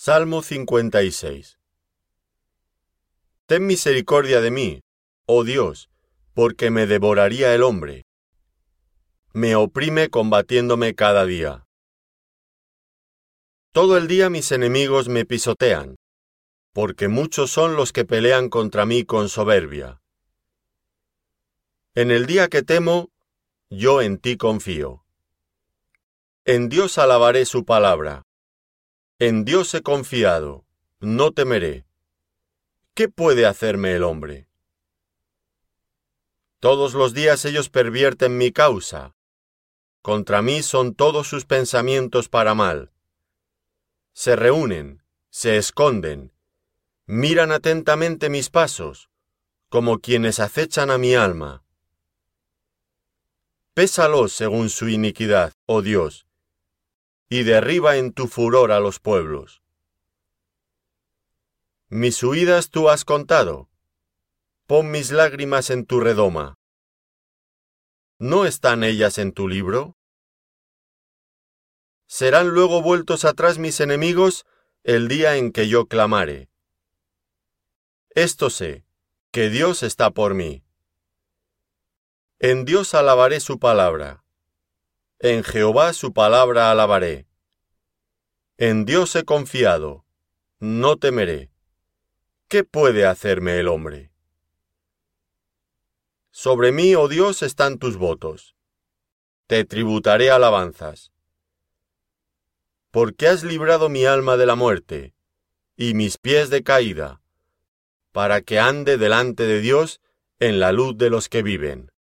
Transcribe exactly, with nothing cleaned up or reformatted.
Salmo cincuenta y seis. Ten misericordia de mí, oh Dios, porque me devoraría el hombre. Me oprime combatiéndome cada día. Todo el día mis enemigos me pisotean, porque muchos son los que pelean contra mí con soberbia. En el día que temo, yo en ti confío. En Dios alabaré su palabra. En Dios he confiado, no temeré. ¿Qué puede hacerme el hombre? Todos los días ellos pervierten mi causa. Contra mí son todos sus pensamientos para mal. Se reúnen, se esconden, miran atentamente mis pasos, como quienes acechan a mi alma. Pésalos según su iniquidad, oh Dios, y derriba en tu furor a los pueblos. Mis huidas tú has contado. Pon mis lágrimas en tu redoma. ¿No están ellas en tu libro? Serán luego vueltos atrás mis enemigos el día en que yo clamare. Esto sé, que Dios está por mí. En Dios alabaré su palabra. En Jehová su palabra alabaré. En Dios he confiado, no temeré. ¿Qué puede hacerme el hombre? Sobre mí, oh Dios, están tus votos. Te tributaré alabanzas. Porque has librado mi alma de la muerte, y mis pies de caída, para que ande delante de Dios en la luz de los que viven.